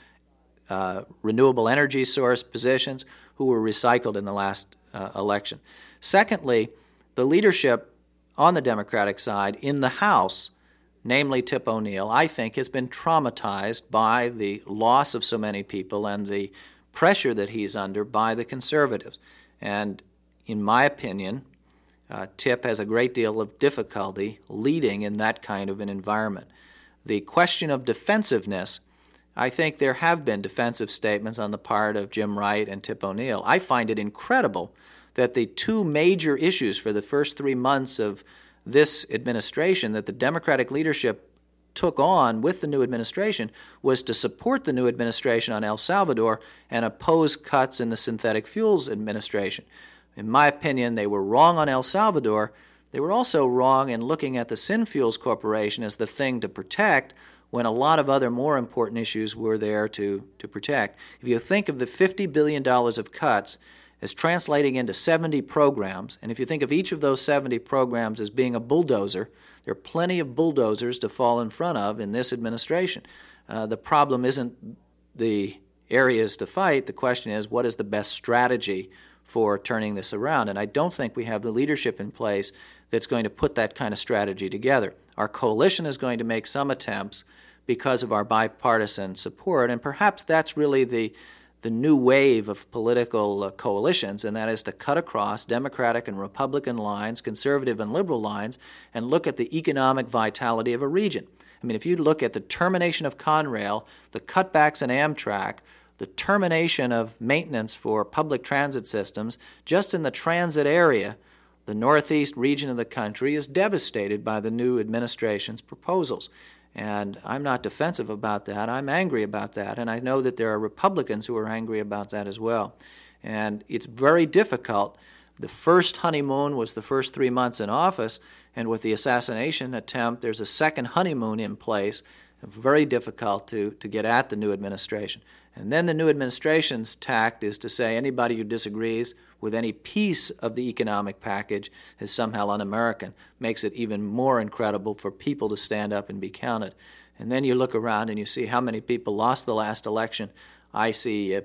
renewable energy source positions, who were recycled in the last election. Secondly, the leadership on the Democratic side in the House, namely Tip O'Neill, I think has been traumatized by the loss of so many people and the pressure that he's under by the conservatives. And in my opinion, Tip has a great deal of difficulty leading in that kind of an environment. The question of defensiveness, I think there have been defensive statements on the part of Jim Wright and Tip O'Neill. I find it incredible that the two major issues for the first 3 months of this administration that the Democratic leadership took on with the new administration was to support the new administration on El Salvador and oppose cuts in the synthetic fuels administration. In my opinion, they were wrong on El Salvador. They were also wrong in looking at the Synfuels Corporation as the thing to protect when a lot of other more important issues were there to protect. If you think of the $50 billion of cuts as translating into 70 programs, and if you think of each of those 70 programs as being a bulldozer, there are plenty of bulldozers to fall in front of in this administration. The problem isn't the areas to fight. The question is, what is the best strategy for turning this around? And I don't think we have the leadership in place that's going to put that kind of strategy together. Our coalition is going to make some attempts because of our bipartisan support, and perhaps that's really the new wave of political coalitions, and that is to cut across Democratic and Republican lines, conservative and liberal lines, and look at the economic vitality of a region. I mean, if you look at the termination of Conrail, the cutbacks in Amtrak, the termination of maintenance for public transit systems, just in the transit area, the northeast region of the country is devastated by the new administration's proposals. And I'm not defensive about that. I'm angry about that. And I know that there are Republicans who are angry about that as well. And it's very difficult. The first honeymoon was the first 3 months in office, and with the assassination attempt, there's a second honeymoon in place. Very difficult to get at the new administration. And then the new administration's tact is to say anybody who disagrees with any piece of the economic package is somehow un-American. Makes it even more incredible for people to stand up and be counted. And then you look around and you see how many people lost the last election. I see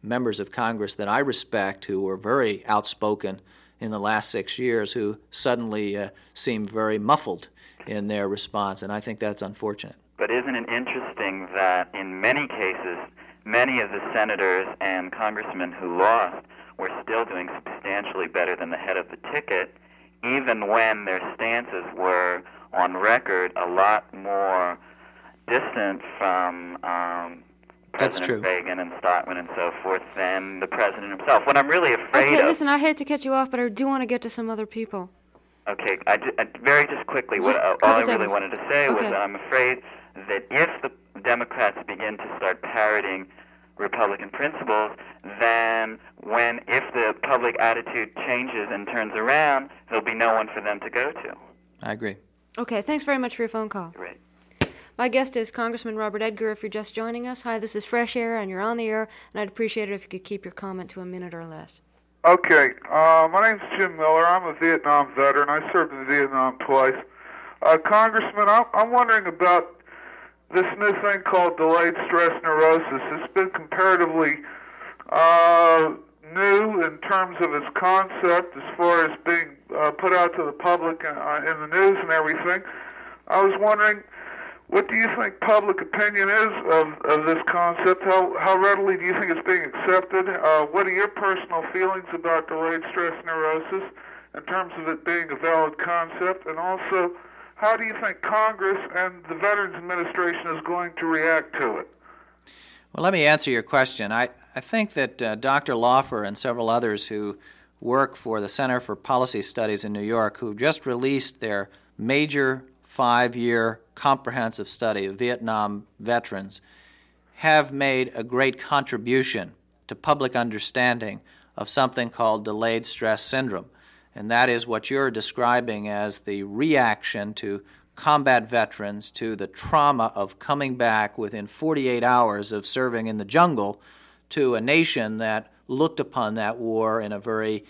members of Congress that I respect who were very outspoken in the last 6 years who suddenly seem very muffled in their response, and I think that's unfortunate. But isn't it interesting that in many cases, many of the senators and congressmen who lost were still doing substantially better than the head of the ticket, even when their stances were, on record, a lot more distant from President Reagan and Stockman and so forth than the president himself. What I'm really afraid of... Okay, listen, I hate to cut you off, but I do want to get to some other people. Okay, very quickly, all I really wanted to say was that I'm afraid that if the Democrats begin to start parroting Republican principles, then if the public attitude changes and turns around, there'll be no one for them to go to. I agree. Okay, thanks very much for your phone call. Great. My guest is Congressman Robert Edgar, if you're just joining us. Hi, this is Fresh Air, and you're on the air, and I'd appreciate it if you could keep your comment to a minute or less. Okay, my name's Jim Miller. I'm a Vietnam veteran. I served in Vietnam twice. Congressman, I'm wondering about this new thing called delayed stress neurosis. It's been comparatively new in terms of its concept as far as being put out to the public in the news and everything. I was wondering, what do you think public opinion is of this concept? How readily do you think it's being accepted? What are your personal feelings about delayed stress neurosis in terms of it being a valid concept? And also, how do you think Congress and the Veterans Administration is going to react to it? Well, let me answer your question. I think that Dr. Laufer and several others who work for the Center for Policy Studies in New York, who just released their major 5-year comprehensive study of Vietnam veterans, have made a great contribution to public understanding of something called delayed stress syndrome. And that is what you're describing as the reaction to combat veterans to the trauma of coming back within 48 hours of serving in the jungle to a nation that looked upon that war in a very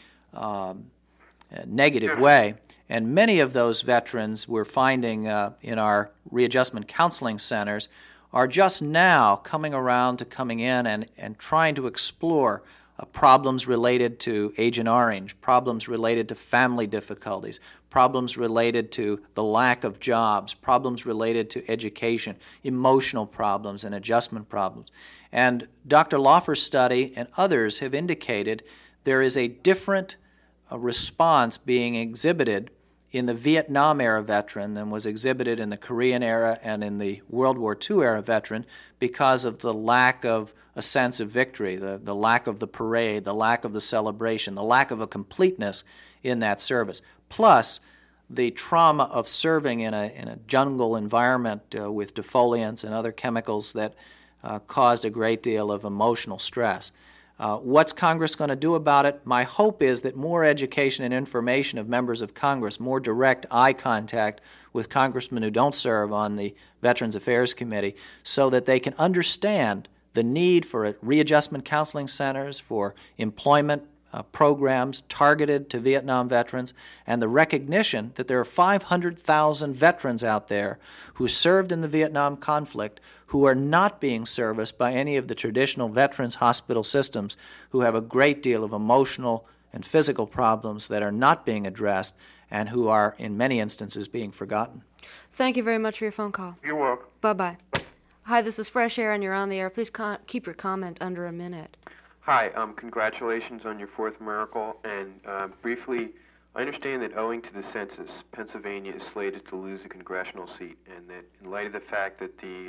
negative way. And many of those veterans we're finding in our readjustment counseling centers are just now coming around to coming in and trying to explore problems related to Agent Orange, problems related to family difficulties, problems related to the lack of jobs, problems related to education, emotional problems and adjustment problems. And Dr. Laufer's study and others have indicated there is a different response being exhibited in the Vietnam-era veteran than was exhibited in the Korean era and in the World War II era veteran because of the lack of a sense of victory, the lack of the parade, the lack of the celebration, the lack of a completeness in that service. Plus, the trauma of serving in a jungle environment with defoliants and other chemicals that caused a great deal of emotional stress. What's Congress going to do about it? My hope is that more education and information of members of Congress, more direct eye contact with congressmen who don't serve on the Veterans Affairs Committee, so that they can understand the need for readjustment counseling centers, for employment programs targeted to Vietnam veterans, and the recognition that there are 500,000 veterans out there who served in the Vietnam conflict who are not being serviced by any of the traditional veterans hospital systems, who have a great deal of emotional and physical problems that are not being addressed and who are, in many instances, being forgotten. Thank you very much for your phone call. You're welcome. Bye-bye. Hi, this is Fresh Air, and you're on the air. Please keep your comment under a minute. Hi, congratulations on your fourth miracle, and briefly, I understand that owing to the census, Pennsylvania is slated to lose a congressional seat, and that in light of the fact that the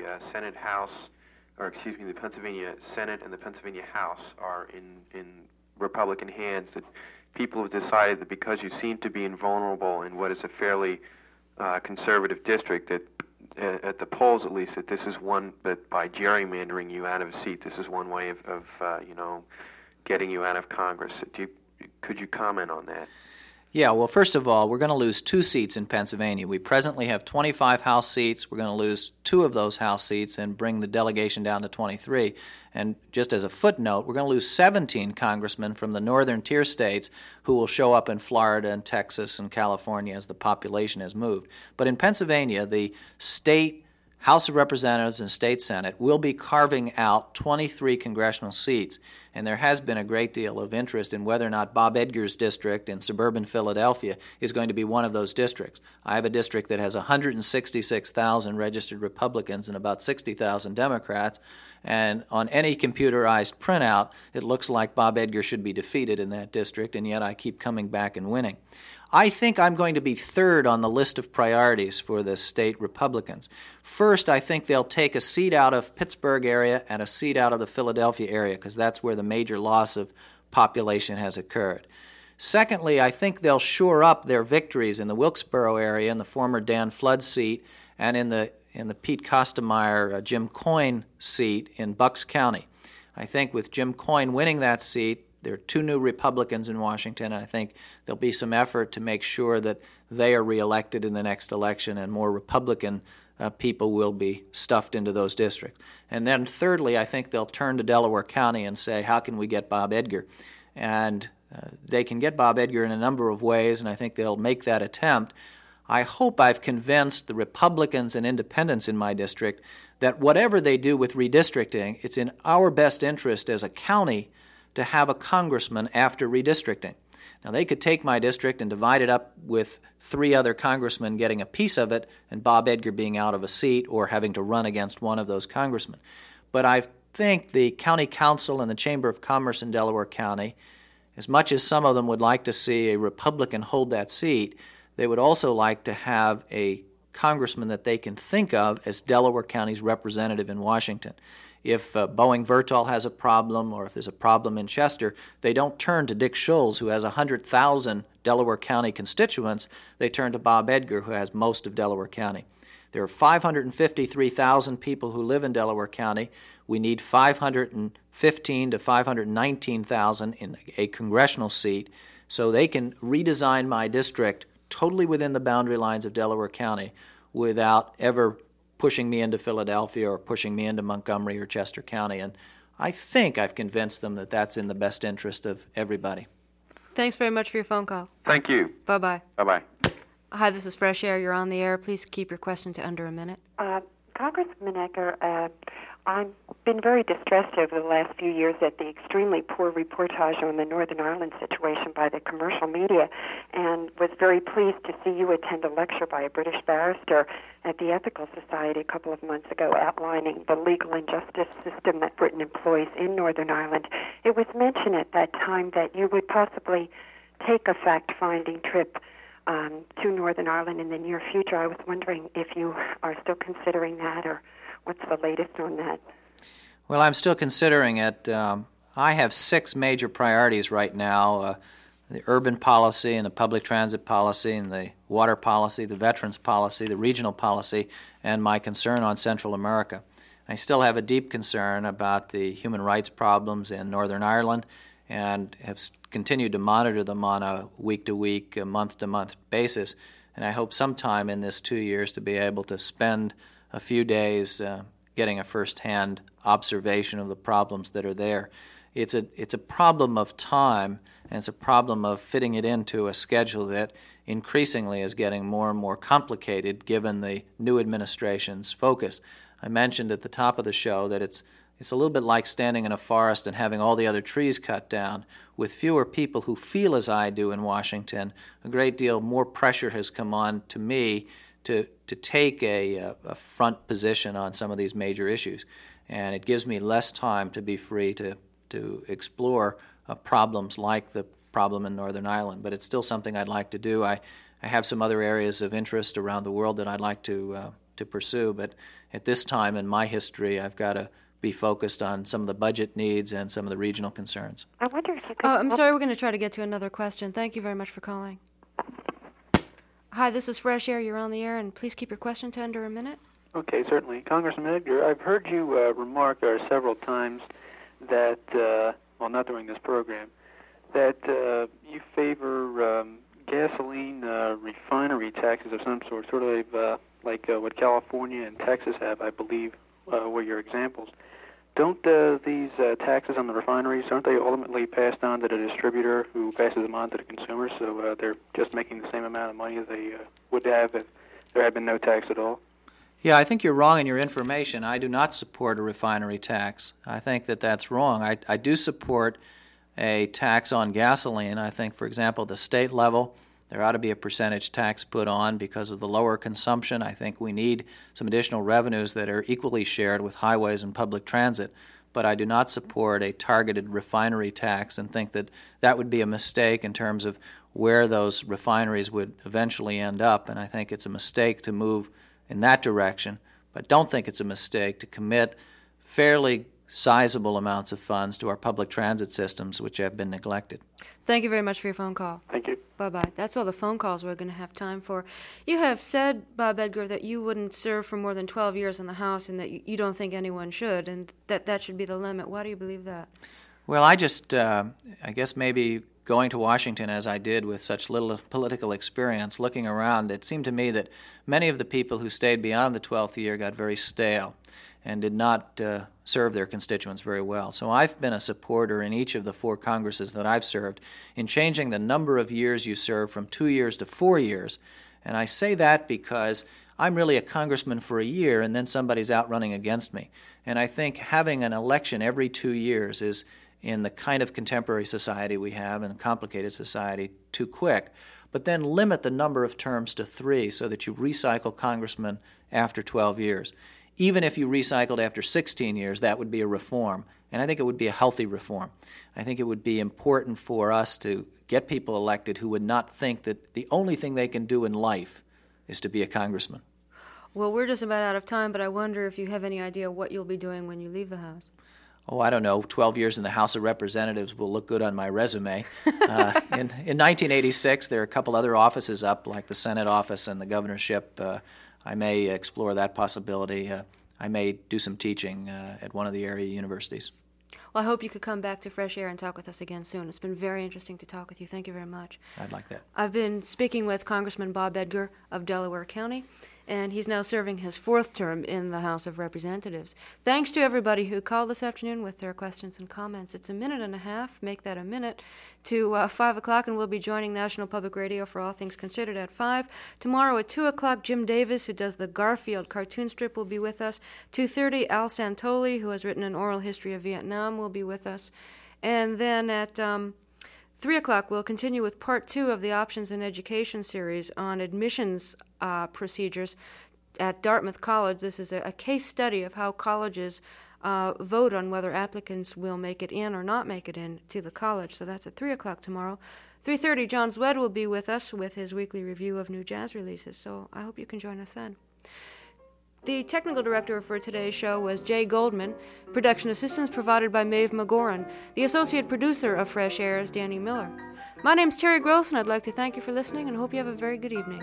the Pennsylvania Senate and the Pennsylvania House are in Republican hands, that people have decided that because you seem to be invulnerable in what is a fairly conservative district, that at the polls at least, that this is one that by gerrymandering you out of a seat, this is one way of getting you out of Congress. Could you comment on that? Yeah, well, first of all, we're going to lose 2 seats in Pennsylvania. We presently have 25 House seats. We're going to lose 2 of those House seats and bring the delegation down to 23. And just as a footnote, we're going to lose 17 congressmen from the northern tier states who will show up in Florida and Texas and California as the population has moved. But in Pennsylvania, the state House of Representatives and State Senate, will be carving out 23 congressional seats, and there has been a great deal of interest in whether or not Bob Edgar's district in suburban Philadelphia is going to be one of those districts. I have a district that has 166,000 registered Republicans and about 60,000 Democrats, and on any computerized printout, it looks like Bob Edgar should be defeated in that district, and yet I keep coming back and winning. I think I'm going to be third on the list of priorities for the state Republicans. First, I think they'll take a seat out of Pittsburgh area and a seat out of the Philadelphia area, because that's where the major loss of population has occurred. Secondly, I think they'll shore up their victories in the Wilkesboro area, in the former Dan Flood seat, and in the Pete Kostemeyer, Jim Coyne seat in Bucks County. I think with Jim Coyne winning that seat, there are two new Republicans in Washington, and I think there'll be some effort to make sure that they are reelected in the next election and more Republican people will be stuffed into those districts. And then thirdly, I think they'll turn to Delaware County and say, how can we get Bob Edgar? And they can get Bob Edgar in a number of ways, and I think they'll make that attempt. I hope I've convinced the Republicans and independents in my district that whatever they do with redistricting, it's in our best interest as a county to have a congressman after redistricting. Now, they could take my district and divide it up with 3 other congressmen getting a piece of it and Bob Edgar being out of a seat or having to run against one of those congressmen. But I think the county council and the Chamber of Commerce in Delaware County, as much as some of them would like to see a Republican hold that seat, they would also like to have a congressman that they can think of as Delaware County's representative in Washington. If Boeing Vertal has a problem or if there's a problem in Chester, they don't turn to Dick Schulz, who has 100,000 Delaware County constituents. They turn to Bob Edgar, who has most of Delaware County. There are 553,000 people who live in Delaware County. We need 515 to 519,000 in a congressional seat so they can redesign my district totally within the boundary lines of Delaware County without ever pushing me into Philadelphia or pushing me into Montgomery or Chester County. And I think I've convinced them that that's in the best interest of everybody. Thanks very much for your phone call. Thank you. Bye-bye. Bye-bye. Hi, this is Fresh Air. You're on the air. Please keep your question to under a minute. Congressman Edgar, I've been very distressed over the last few years at the extremely poor reportage on the Northern Ireland situation by the commercial media, and was very pleased to see you attend a lecture by a British barrister at the Ethical Society a couple of months ago outlining the legal and justice system that Britain employs in Northern Ireland. It was mentioned at that time that you would possibly take a fact-finding trip to Northern Ireland in the near future. I was wondering if you are still considering that, or what's the latest on that? Well, I'm still considering it. I have 6 major priorities right now, the urban policy and the public transit policy and the water policy, the veterans policy, the regional policy, and my concern on Central America. I still have a deep concern about the human rights problems in Northern Ireland and have continued to monitor them on a week-to-week, month-to-month basis. And I hope sometime in this 2 years to be able to spend a few days getting a first-hand observation of the problems that are there. It's a problem of time, and it's a problem of fitting it into a schedule that increasingly is getting more and more complicated given the new administration's focus. I mentioned at the top of the show that it's a little bit like standing in a forest and having all the other trees cut down. With fewer people who feel as I do in Washington, a great deal more pressure has come on to me to take a front position on some of these major issues. And it gives me less time to be free to explore problems like the problem in Northern Ireland. But it's still something I'd like to do. I have some other areas of interest around the world that I'd like to pursue. But at this time in my history, I've got to be focused on some of the budget needs and some of the regional concerns. I wonder if you could... I'm sorry, we're going to try to get to another question. Thank you very much for calling. Hi, this is Fresh Air. You're on the air, and please keep your question to under a minute. Okay, certainly. Congressman Edgar, I've heard you remark several times that, well, not during this program, that you favor gasoline refinery taxes of some sort of like what California and Texas have, I believe, were your examples. Don't these taxes on the refineries, aren't they ultimately passed on to the distributor who passes them on to the consumer, so they're just making the same amount of money as they would have if there had been no tax at all? Yeah, I think you're wrong in your information. I do not support a refinery tax. I think that that's wrong. I do support a tax on gasoline. I think, for example, at the state level, there ought to be a percentage tax put on because of the lower consumption. I think we need some additional revenues that are equally shared with highways and public transit. But I do not support a targeted refinery tax and think that that would be a mistake in terms of where those refineries would eventually end up. And I think it's a mistake to move in that direction, but don't think it's a mistake to commit fairly sizable amounts of funds to our public transit systems, which have been neglected. Thank you very much for your phone call. Thank you. Bye-bye. That's all the phone calls we're going to have time for. You have said, Bob Edgar, that you wouldn't serve for more than 12 years in the House and that you don't think anyone should, and that should be the limit. Why do you believe that? Well, I guess maybe going to Washington as I did with such little political experience, looking around, it seemed to me that many of the people who stayed beyond the 12th year got very stale and did not serve their constituents very well. So I've been a supporter in each of the 4 Congresses that I've served in changing the number of years you serve from 2 years to 4 years. And I say that because I'm really a congressman for a year and then somebody's out running against me. And I think having an election every 2 years is, in the kind of contemporary society we have and complicated society, too quick. But then limit the number of terms to 3 so that you recycle congressmen after 12 years. Even if you recycled after 16 years, that would be a reform. And I think it would be a healthy reform. I think it would be important for us to get people elected who would not think that the only thing they can do in life is to be a congressman. Well, we're just about out of time, but I wonder if you have any idea what you'll be doing when you leave the House. Oh, I don't know, 12 years in the House of Representatives will look good on my resume. In 1986, there are a couple other offices up, like the Senate office and the governorship. I may explore that possibility. I may do some teaching at one of the area universities. Well, I hope you could come back to Fresh Air and talk with us again soon. It's been very interesting to talk with you. Thank you very much. I'd like that. I've been speaking with Congressman Bob Edgar of Delaware County, and he's now serving his 4th term in the House of Representatives. Thanks to everybody who called this afternoon with their questions and comments. It's a minute and a half, make that a minute, to 5 o'clock, and we'll be joining National Public Radio for All Things Considered at 5. Tomorrow at 2 o'clock, Jim Davis, who does the Garfield cartoon strip, will be with us. 2:30, Al Santoli, who has written an oral history of Vietnam, will be with us. And then at 3 o'clock, we'll continue with Part 2 of the Options in Education series on admissions procedures at Dartmouth College. This is a case study of how colleges vote on whether applicants will make it in or not make it in to the college. So that's at 3 o'clock tomorrow. 3:30, John Zwed will be with us with his weekly review of new jazz releases. So I hope you can join us then. The technical director for today's show was Jay Goldman. Production assistance provided by Maeve McGoran. The associate producer of Fresh Air is Danny Miller. My name's Terry Gross, and I'd like to thank you for listening and hope you have a very good evening.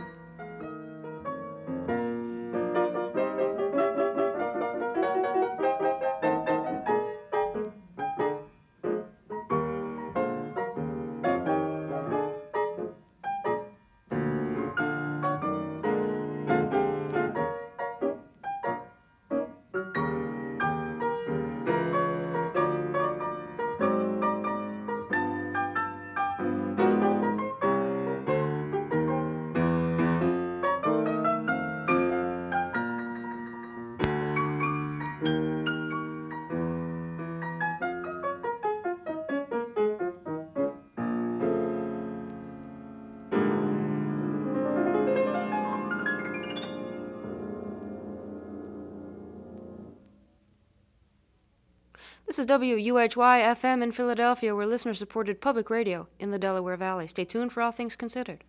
This is WUHY-FM in Philadelphia. We're listener-supported public radio in the Delaware Valley. Stay tuned for All Things Considered.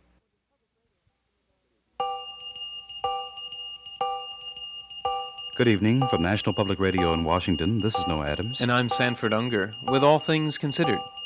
Good evening from National Public Radio in Washington. This is Noah Adams. And I'm Sanford Unger with All Things Considered.